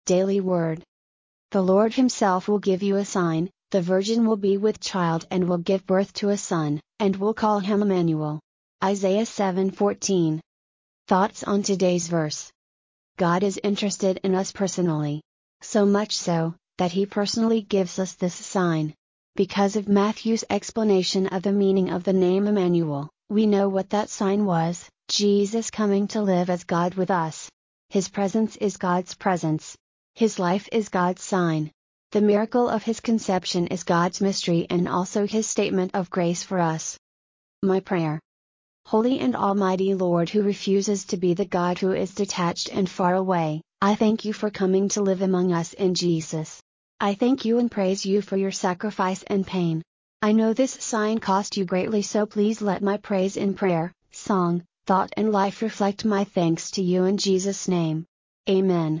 Daily Word. The Lord Himself will give you a sign: the virgin will be with child and will give birth to a son, and will call him Emmanuel. Isaiah 7:14. Thoughts on today's verse. God is interested in us personally. So much so, that He personally gives us this sign. Because of Matthew's explanation of the meaning of the name Emmanuel, we know what that sign was: Jesus coming to live as God with us. His presence is God's presence. His life is God's sign. The miracle of His conception is God's mystery and also His statement of grace for us. My prayer. Holy and Almighty Lord, who refuses to be the God who is detached and far away, I thank You for coming to live among us in Jesus. I thank You and praise You for Your sacrifice and pain. I know this sign cost You greatly, so please let my praise in prayer, song, thought and life reflect my thanks to You in Jesus' name. Amen.